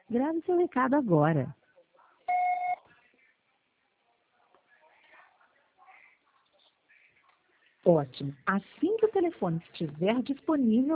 Grave seu recado agora. Ótimo. Assim que o telefone estiver disponível,